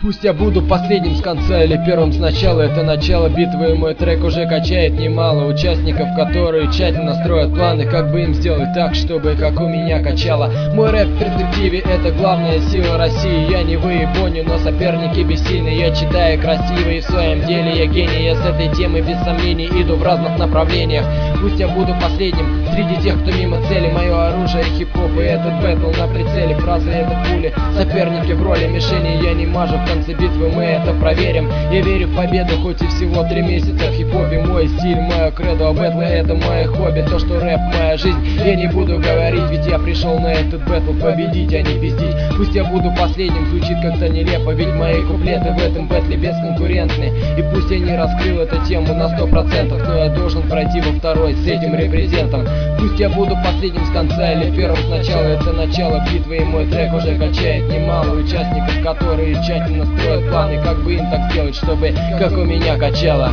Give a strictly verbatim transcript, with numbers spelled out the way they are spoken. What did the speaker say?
Пусть я буду последним с конца или первым с начала. Это начало битвы, и мой трек уже качает немало участников, которые тщательно строят планы, как бы им сделать так, чтобы как у меня качало. Мой рэп в перспективе — это главная сила России. Я не выебоню, но соперники бессильны. Я читаю красиво и в своем деле я гений. Я с этой темы без сомнений иду в разных направлениях. Пусть я буду последним среди тех, кто мимо цели. Мое оружие хип-хоп, и этот бэтл на прицеле. Фразы — это пули, соперники в роли мишени. Я не мажу, в конце битвы мы это проверим. Я верю в победу, хоть и всего три месяца в хип-хопе. Мой стиль, мое кредо, а бэтлы — это мое хобби. То, что рэп — моя жизнь, я не буду говорить, ведь я пришел на этот бэтл победить, а не пиздить. Пусть я буду последним, звучит как-то нелепо, ведь мои куплеты в этом бэтле бесконкурентны. И пусть я не раскрыл эту тему на сто процентов, но я должен пройти во второй с этим репрезентом. Пусть я буду последним с конца или первым с начала. Это начало битвы, и мой трек уже качает немало участников, которые тщательно строят планы, как бы им так сделать, чтобы как у меня качало.